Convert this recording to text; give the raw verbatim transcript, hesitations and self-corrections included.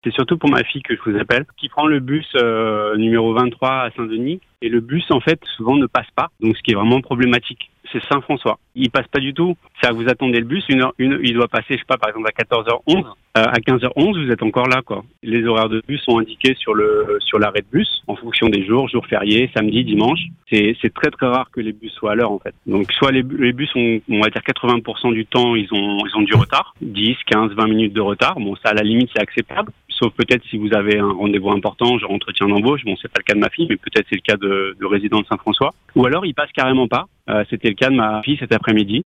C'est surtout pour ma fille que je vous appelle, qui prend le bus euh, numéro vingt-trois à Saint-Denis. Et le bus, en fait, souvent ne passe pas. Donc, ce qui est vraiment problématique, c'est Saint-François. Il passe pas du tout. C'est-à-dire que vous attendez le bus, une heure, une, il doit passer, je sais pas, par exemple à quatorze heures onze. Euh, à quinze heures onze, vous êtes encore là, quoi. Les horaires de bus sont indiqués sur le sur l'arrêt de bus en fonction des jours, jours fériés, samedi, dimanche. C'est c'est très très rare que les bus soient à l'heure, en fait. Donc, soit les, les bus ont, on va dire quatre-vingts pour cent du temps, ils ont ils ont du retard, dix, quinze, vingt minutes de retard. Bon, ça à la limite c'est acceptable. Sauf peut-être si vous avez un rendez-vous important, genre entretien d'embauche. Bon, c'est pas le cas de ma fille, mais peut-être c'est le cas de, de résident de Saint-François. Ou alors, il passe carrément pas. Euh, c'était le cas de ma fille cet après-midi.